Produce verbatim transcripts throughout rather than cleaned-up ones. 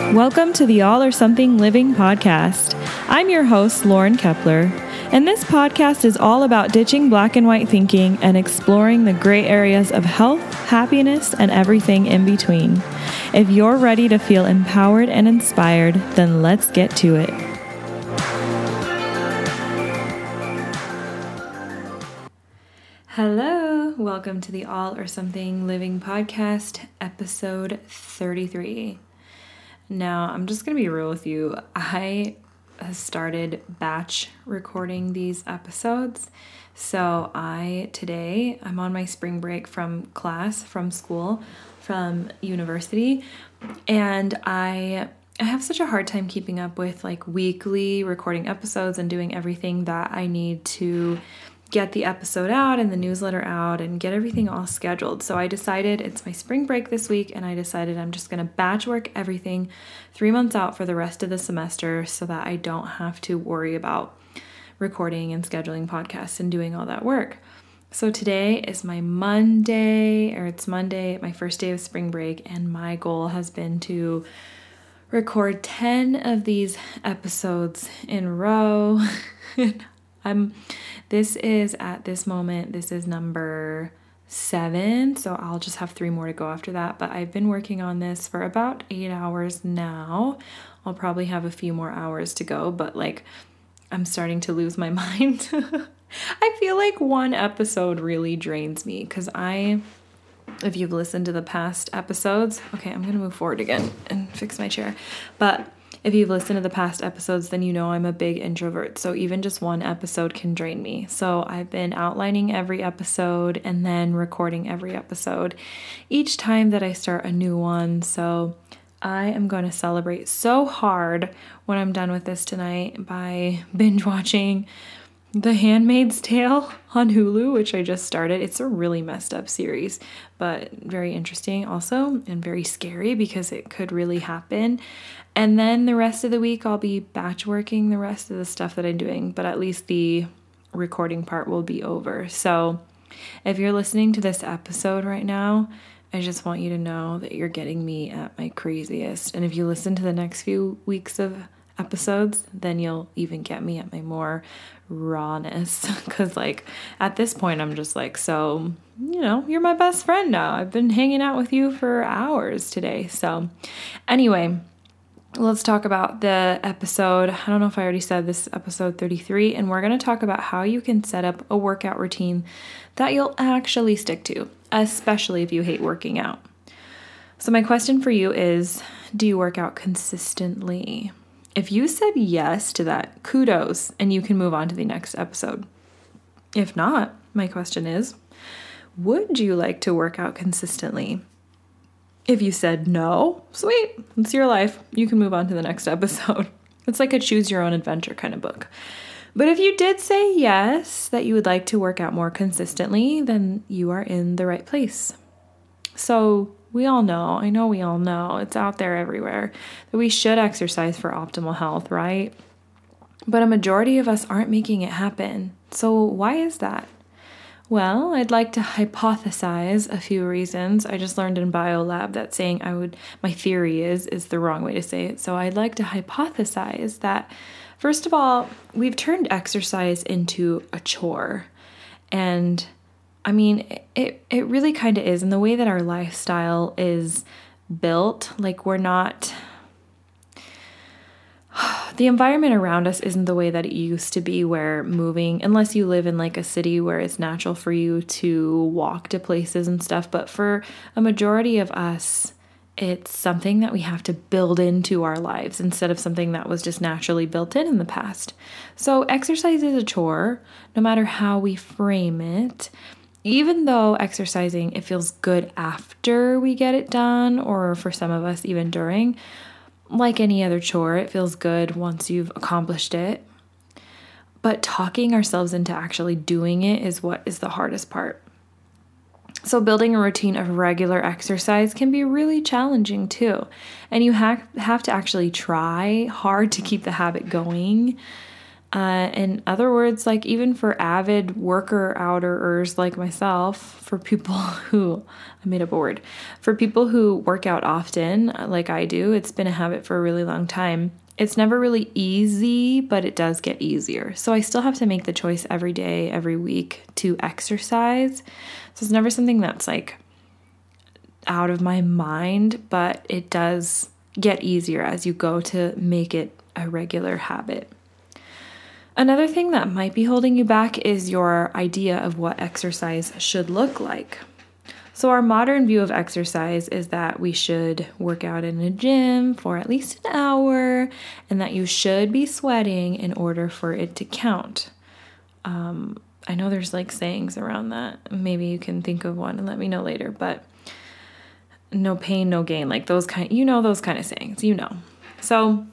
Welcome to the All or Something Living podcast. I'm your host, Lauren Kepler, and this podcast is all about ditching black and white thinking and exploring the gray areas of health, happiness, and everything in between. If you're ready to feel empowered and inspired, then let's get to it. Hello, welcome to the All or Something Living podcast, episode thirty-three. Now, I'm just going to be real with you. I have started batch recording these episodes. So I, today, I'm on my spring break from class, from school, from university, and I I have such a hard time keeping up with like weekly recording episodes and doing everything that I need to get the episode out and the newsletter out and get everything all scheduled. So I decided it's my spring break this week, and I decided I'm just going to batch work everything three months out for the rest of the semester so that I don't have to worry about recording and scheduling podcasts and doing all that work. So today is my Monday, or it's Monday, my first day of spring break, and my goal has been to record ten of these episodes in a row. I'm This is, at this moment, this is number seven, so I'll just have three more to go after that, but I've been working on this for about eight hours now. I'll probably have a few more hours to go, but like, I'm starting to lose my mind. I feel like one episode really drains me, because I, if you've listened to the past episodes, okay, I'm going to move forward again and fix my chair, but if you've listened to the past episodes, then you know I'm a big introvert, so even just one episode can drain me. So I've been outlining every episode and then recording every episode each time that I start a new one. So I am going to celebrate so hard when I'm done with this tonight by binge watching The Handmaid's Tale on Hulu, which I just started. It's a really messed up series, but very interesting also, and very scary because it could really happen. And then the rest of the week, I'll be batch working the rest of the stuff that I'm doing, but at least the recording part will be over. So if you're listening to this episode right now, I just want you to know that you're getting me at my craziest. And if you listen to the next few weeks of episodes, then you'll even get me at my more rawness, because like at this point I'm just like, so you know, you're my best friend now. I've been hanging out with you for hours today. So anyway, let's talk about the episode. I don't know if I already said this, episode thirty-three, and we're going to talk about how you can set up a workout routine that you'll actually stick to, especially if you hate working out. So my question for you is, do you work out consistently? If you said yes to that, kudos, and you can move on to the next episode. If not, my question is, would you like to work out consistently? If you said no, sweet, it's your life. You can move on to the next episode. It's like a choose your own adventure kind of book. But if you did say yes, that you would like to work out more consistently, then you are in the right place. So we all know, I know we all know, it's out there everywhere, that we should exercise for optimal health, right? But a majority of us aren't making it happen. So why is that? Well, I'd like to hypothesize a few reasons. I just learned in biolab that saying I would, my theory is, is the wrong way to say it. So I'd like to hypothesize that, first of all, we've turned exercise into a chore. And I mean, it, it really kind of is. And the way that our lifestyle is built, like we're not, the environment around us isn't the way that it used to be, where moving, unless you live in like a city where it's natural for you to walk to places and stuff. But for a majority of us, it's something that we have to build into our lives instead of something that was just naturally built in in the past. So exercise is a chore, no matter how we frame it. Even though exercising, it feels good after we get it done, or for some of us, even during. Like any other chore, it feels good once you've accomplished it. But talking ourselves into actually doing it is what is the hardest part. So building a routine of regular exercise can be really challenging too. And you ha- have to actually try hard to keep the habit going. Uh, in other words, like even for avid worker outers like myself, for people who, I made up a word, for people who work out often like I do, it's been a habit for a really long time. It's never really easy, but it does get easier. So I still have to make the choice every day, every week to exercise. So it's never something that's like out of my mind, but it does get easier as you go to make it a regular habit. Another thing that might be holding you back is your idea of what exercise should look like. So our modern view of exercise is that we should work out in a gym for at least an hour and that you should be sweating in order for it to count. Um, I know there's like sayings around that. Maybe you can think of one and let me know later, but no pain, no gain, like those kind, you know, those kind of sayings, you know. So,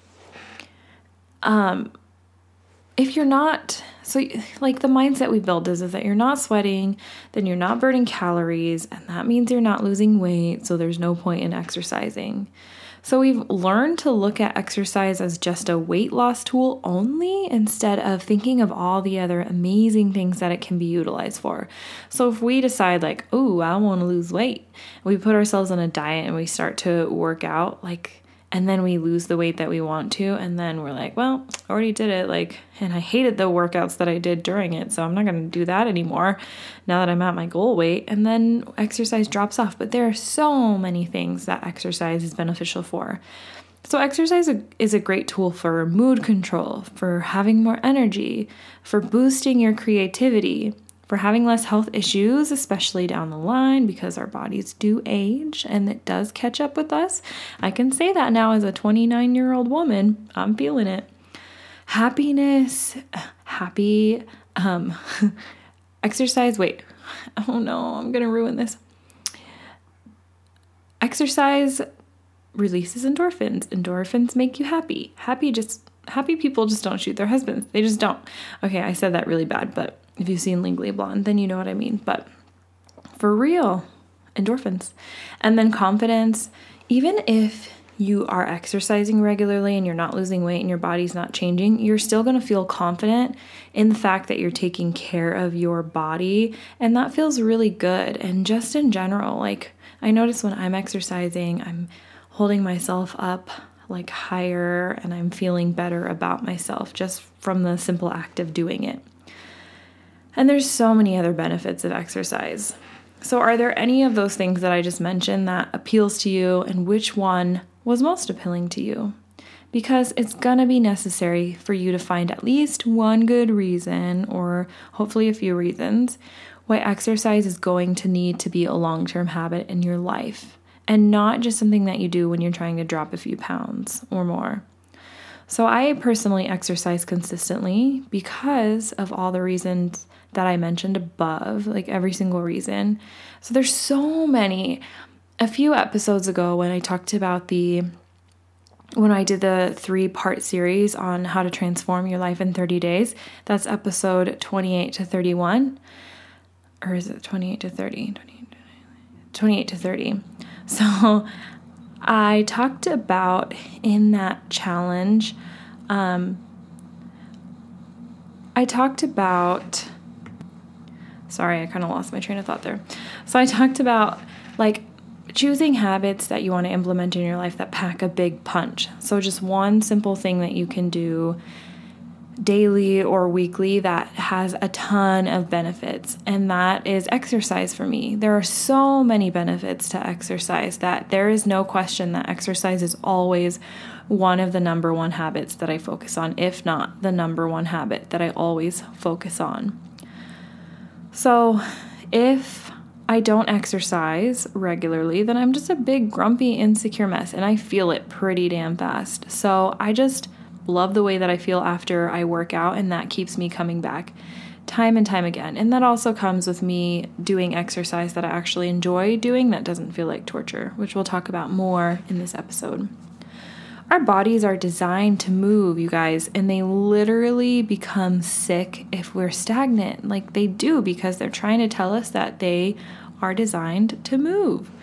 um, if you're not, so like the mindset we build is, is that you're not sweating, then you're not burning calories, and that means you're not losing weight, so there's no point in exercising. So we've learned to look at exercise as just a weight loss tool only, instead of thinking of all the other amazing things that it can be utilized for. So if we decide like, oh, I want to lose weight, we put ourselves on a diet and we start to work out, like, and then we lose the weight that we want to, and then we're like, well, I already did it, like, and I hated the workouts that I did during it, so I'm not going to do that anymore now that I'm at my goal weight, and then exercise drops off. But there are so many things that exercise is beneficial for. So exercise is a great tool for mood control, for having more energy, for boosting your creativity, for having less health issues, especially down the line, because our bodies do age and it does catch up with us. I can say that now as a twenty-nine-year-old woman. I'm feeling it. Happiness, happy, um, exercise. Wait, oh no, I'm going to ruin this. Exercise releases endorphins. Endorphins make you happy. Happy just, happy people just don't shoot their husbands. They just don't. Okay, I said that really bad, but if you've seen Legally Blonde, then you know what I mean. But for real, endorphins. And then confidence. Even if you are exercising regularly and you're not losing weight and your body's not changing, you're still going to feel confident in the fact that you're taking care of your body. And that feels really good. And just in general, like I notice when I'm exercising, I'm holding myself up like higher and I'm feeling better about myself just from the simple act of doing it. And there's so many other benefits of exercise. So are there any of those things that I just mentioned that appeals to you, and which one was most appealing to you? Because it's going to be necessary for you to find at least one good reason, or hopefully a few reasons, why exercise is going to need to be a long-term habit in your life, and not just something that you do when you're trying to drop a few pounds or more. So I personally exercise consistently because of all the reasons that I mentioned above, like every single reason. So there's so many. A few episodes ago when I talked about the, when I did the three part series on how to transform your life in thirty days, that's episode twenty-eight to thirty-one, or is it twenty-eight to thirty? twenty-eight to thirty. So I talked about in that challenge, um, I talked about, sorry, I kind of lost my train of thought there. So I talked about like choosing habits that you want to implement in your life that pack a big punch. So just one simple thing that you can do daily or weekly that has a ton of benefits, and that is exercise for me. There are so many benefits to exercise that there is no question that exercise is always one of the number one habits that I focus on, if not the number one habit that I always focus on. So if I don't exercise regularly, then I'm just a big grumpy, insecure mess, and I feel it pretty damn fast. So I just love the way that I feel after I work out, and that keeps me coming back time and time again. And that also comes with me doing exercise that I actually enjoy doing that doesn't feel like torture, which we'll talk about more in this episode. Our bodies are designed to move, you guys, and they literally become sick if we're stagnant. Like they do, because they're trying to tell us that they are designed to move.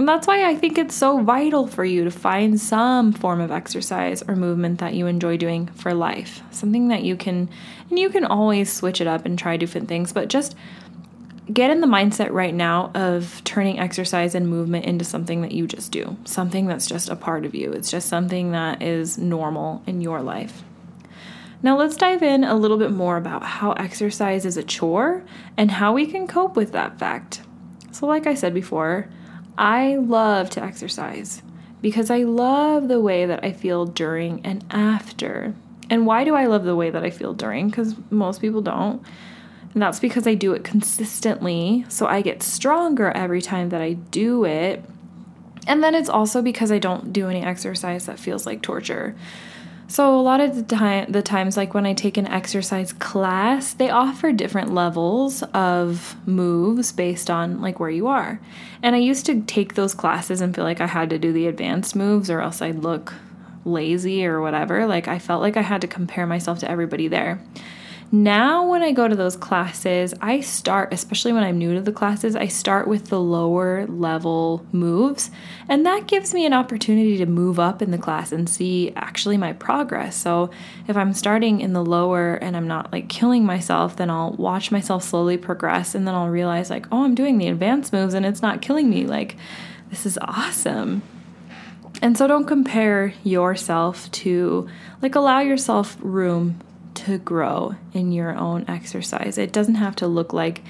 And that's why I think it's so vital for you to find some form of exercise or movement that you enjoy doing for life. Something that you can, and you can always switch it up and try different things, but just get in the mindset right now of turning exercise and movement into something that you just do, something that's just a part of you. It's just something that is normal in your life. Now let's dive in a little bit more about how exercise is a chore and how we can cope with that fact. So like I said before, I love to exercise because I love the way that I feel during and after. And why do I love the way that I feel during? Because most people don't. And that's because I do it consistently, so I get stronger every time that I do it. And then it's also because I don't do any exercise that feels like torture. So a lot of the time, the times like when I take an exercise class, they offer different levels of moves based on like where you are. And I used to take those classes and feel like I had to do the advanced moves or else I'd look lazy or whatever. Like I felt like I had to compare myself to everybody there. Now when I go to those classes, I start, especially when I'm new to the classes, I start with the lower level moves, and that gives me an opportunity to move up in the class and see actually my progress. So if I'm starting in the lower and I'm not like killing myself, then I'll watch myself slowly progress, and then I'll realize like, oh, I'm doing the advanced moves and it's not killing me. Like, this is awesome. And so don't compare yourself to, like, allow yourself room to grow in your own exercise. It doesn't have to look like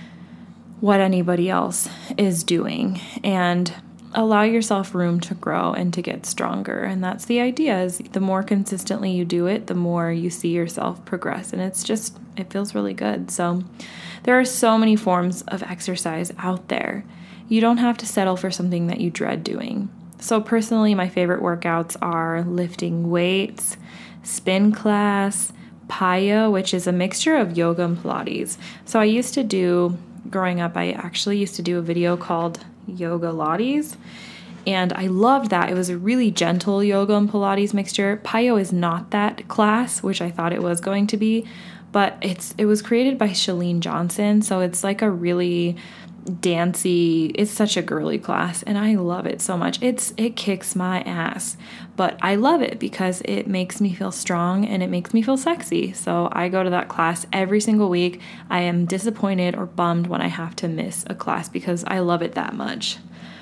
what anybody else is doing, and allow yourself room to grow and to get stronger. And that's the idea, is the more consistently you do it, the more you see yourself progress. And it's just, it feels really good. So there are so many forms of exercise out there. You don't have to settle for something that you dread doing. So personally, my favorite workouts are lifting weights, spin class, Paya, which is a mixture of yoga and Pilates. So I used to do, growing up, I actually used to do a video called Yoga Lattes, and I loved that. It was a really gentle yoga and Pilates mixture. Paya is not that class, which I thought it was going to be, but it's it was created by Chalene Johnson, so it's like a really dancey, it's such a girly class, and I love it so much. It's it kicks my ass, but I love it because it makes me feel strong and it makes me feel sexy. So I go to that class every single week. I am disappointed or bummed when I have to miss a class because I love it that much.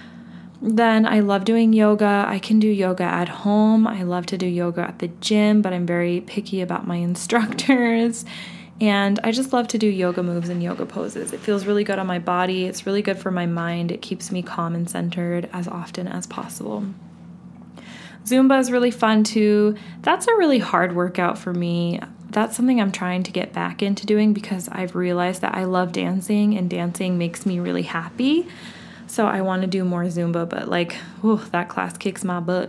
Then I love doing yoga. I can do yoga at home. I love to do yoga at the gym, but I'm very picky about my instructors. And I just love to do yoga moves and yoga poses. It feels really good on my body. It's really good for my mind. It keeps me calm and centered as often as possible. Zumba is really fun too. That's a really hard workout for me. That's something I'm trying to get back into doing because I've realized that I love dancing and dancing makes me really happy. So I want to do more Zumba, but like, whew, that class kicks my butt.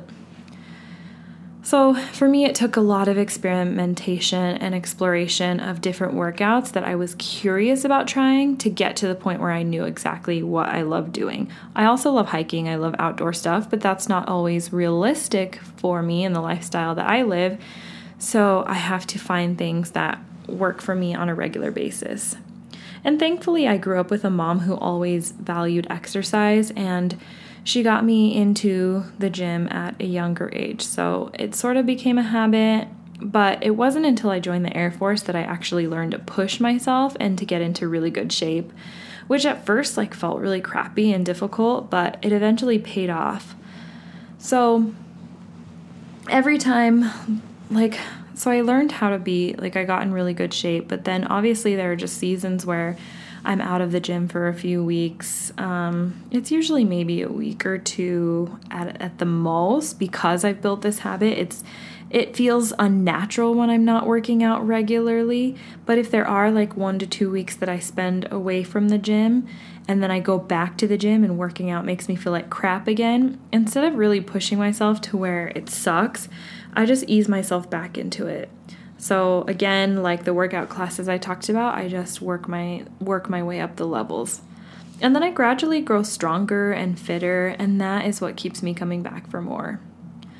So for me, it took a lot of experimentation and exploration of different workouts that I was curious about trying to get to the point where I knew exactly what I love doing. I also love hiking. I love outdoor stuff, but that's not always realistic for me in the lifestyle that I live. So I have to find things that work for me on a regular basis. And thankfully, I grew up with a mom who always valued exercise, and she got me into the gym at a younger age, so it sort of became a habit, but it wasn't until I joined the Air Force that I actually learned to push myself and to get into really good shape, which at first like felt really crappy and difficult, but it eventually paid off. So every time, like, so I learned how to be, like, I got in really good shape, but then obviously there are just seasons where I'm out of the gym for a few weeks. Um, it's usually maybe a week or two at at the most because I've built this habit. It's it feels unnatural when I'm not working out regularly. But if there are like one to two weeks that I spend away from the gym and then I go back to the gym and working out makes me feel like crap again, instead of really pushing myself to where it sucks, I just ease myself back into it. So again, like the workout classes I talked about, I just work my work my way up the levels. And then I gradually grow stronger and fitter, and that is what keeps me coming back for more.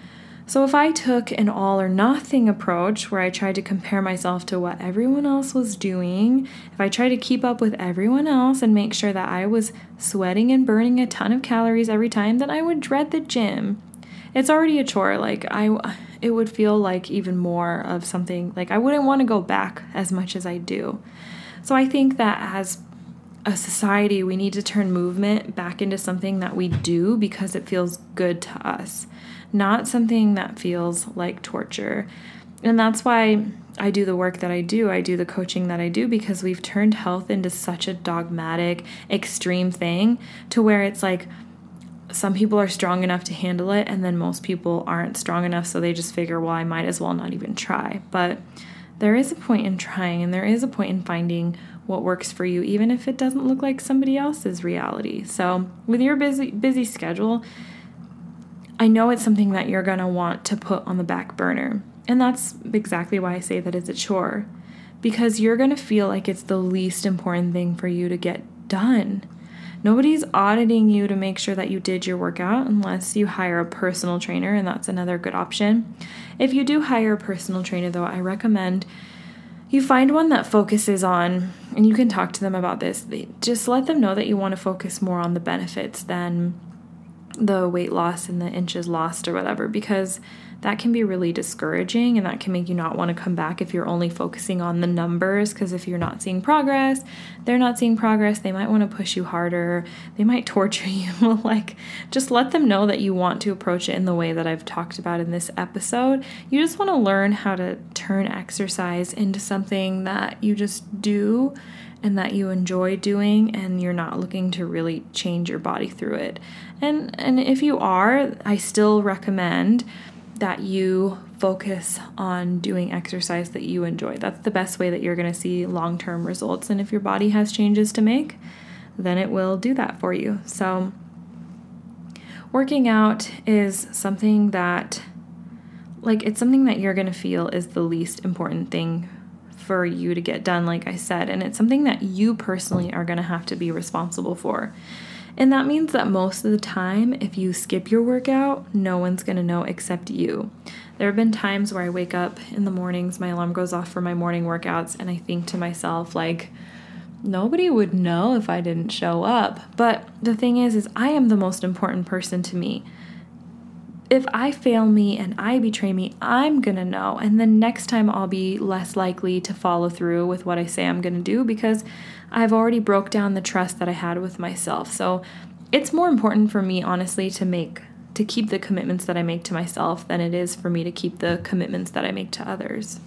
So if I took an all or nothing approach where I tried to compare myself to what everyone else was doing, if I tried to keep up with everyone else and make sure that I was sweating and burning a ton of calories every time, then I would dread the gym. It's already a chore. Like I, it would feel like even more of something, like I wouldn't want to go back as much as I do. So I think that as a society, we need to turn movement back into something that we do because it feels good to us, not something that feels like torture. And that's why I do the work that I do. I do the coaching that I do because we've turned health into such a dogmatic, extreme thing to where it's like some people are strong enough to handle it and then most people aren't strong enough, so they just figure, well, I might as well not even try. But there is a point in trying, and there is a point in finding what works for you, even if it doesn't look like somebody else's reality. So with your busy busy schedule, I know it's something that you're going to want to put on the back burner. And that's exactly why I say that it's a chore, because you're going to feel like it's the least important thing for you to get done. Nobody's auditing you to make sure that you did your workout unless you hire a personal trainer, and that's another good option. If you do hire a personal trainer, though, I recommend you find one that focuses on, and you can talk to them about this, just let them know that you want to focus more on the benefits than the weight loss and the inches lost or whatever, because that can be really discouraging and that can make you not want to come back if you're only focusing on the numbers. Because if you're not seeing progress, they're not seeing progress, they might want to push you harder, they might torture you. Like, just let them know that you want to approach it in the way that I've talked about in this episode. You just want to learn how to turn exercise into something that you just do and that you enjoy doing, and you're not looking to really change your body through it. And and if you are, I still recommend that you focus on doing exercise that you enjoy. That's the best way that you're going to see long-term results. And if your body has changes to make, then it will do that for you. So working out is something that, like, it's something that you're going to feel is the least important thing for you to get done, like I said. And it's something that you personally are going to have to be responsible for. And that means that most of the time, if you skip your workout, no one's going to know except you. There have been times where I wake up in the mornings, my alarm goes off for my morning workouts, and I think to myself, like, nobody would know if I didn't show up. But the thing is, is I am the most important person to me. If I fail me and I betray me, I'm going to know. And then next time I'll be less likely to follow through with what I say I'm going to do because I've already broke down the trust that I had with myself. So it's more important for me, honestly, to make, to keep the commitments that I make to myself than it is for me to keep the commitments that I make to others.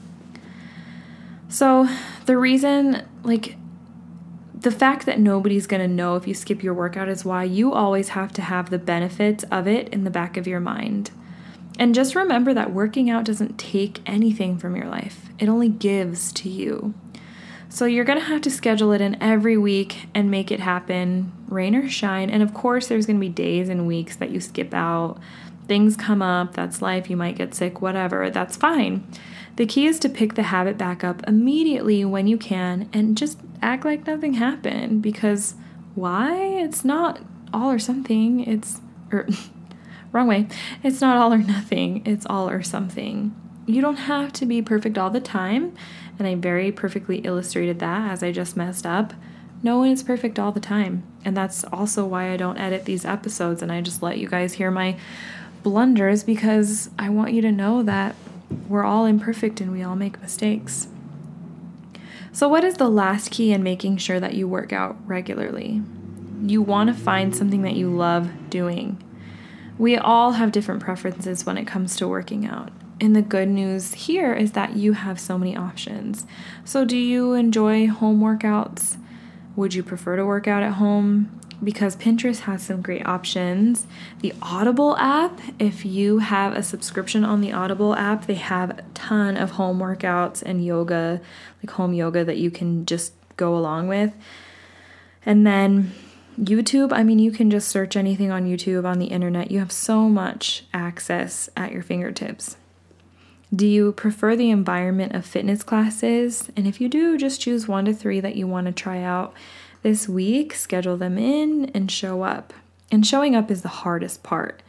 So the reason, like, the fact that nobody's going to know if you skip your workout is why you always have to have the benefits of it in the back of your mind. And just remember that working out doesn't take anything from your life. It only gives to you. So you're going to have to schedule it in every week and make it happen, rain or shine. And of course, there's going to be days and weeks that you skip out. Things come up. That's life. You might get sick, whatever. That's fine. The key is to pick the habit back up immediately when you can and just act like nothing happened, because why? It's not all or something. It's, or wrong way. It's not all or nothing. It's all or something. You don't have to be perfect all the time. And I very perfectly illustrated that as I just messed up. No one is perfect all the time. And that's also why I don't edit these episodes and I just let you guys hear my blunders, because I want you to know that we're all imperfect and we all make mistakes. So what is the last key in making sure that you work out regularly? You want to find something that you love doing. We all have different preferences when it comes to working out. And the good news here is that you have so many options. So do you enjoy home workouts? Would you prefer to work out at home? Because Pinterest has some great options. The Audible app, if you have a subscription on the Audible app, they have a ton of home workouts and yoga, like home yoga that you can just go along with. And then YouTube, I mean, you can just search anything on YouTube, on the internet. You have so much access at your fingertips. Do you prefer the environment of fitness classes? And if you do, just choose one to three that you want to try out this week, schedule them in, and show up. And showing up is the hardest part.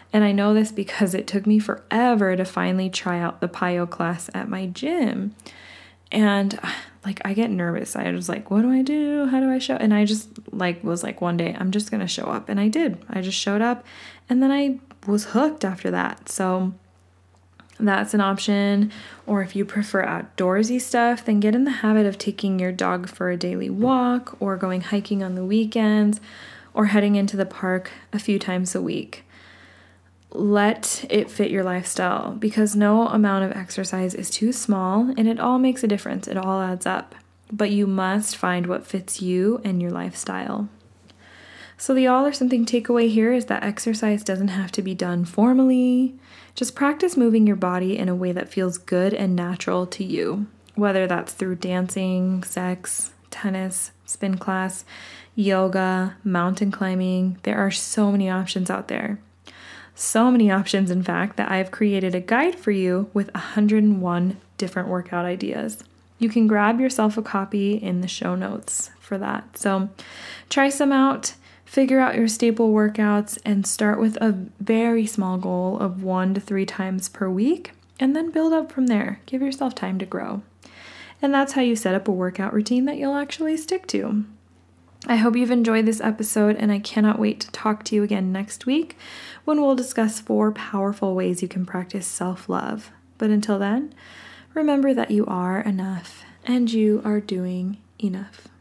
And I know this because it took me forever to finally try out the P Y O class at my gym. And like, I get nervous. I was like, what do I do? How do I show? And I just like, was like, one day I'm just going to show up. And I did. I just showed up and then I was hooked after that. So that's an option. Or if you prefer outdoorsy stuff, then get in the habit of taking your dog for a daily walk or going hiking on the weekends or heading into the park a few times a week. Let it fit your lifestyle because no amount of exercise is too small and it all makes a difference. It all adds up. But you must find what fits you and your lifestyle. So the all or something takeaway here is that exercise doesn't have to be done formally. Just practice moving your body in a way that feels good and natural to you, whether that's through dancing, sex, tennis, spin class, yoga, mountain climbing. There are so many options out there. So many options, in fact, that I've created a guide for you with one hundred one different workout ideas. You can grab yourself a copy in the show notes for that. So try some out. Figure out your staple workouts and start with a very small goal of one to three times per week and then build up from there. Give yourself time to grow. And that's how you set up a workout routine that you'll actually stick to. I hope you've enjoyed this episode and I cannot wait to talk to you again next week when we'll discuss four powerful ways you can practice self-love. But until then, remember that you are enough and you are doing enough.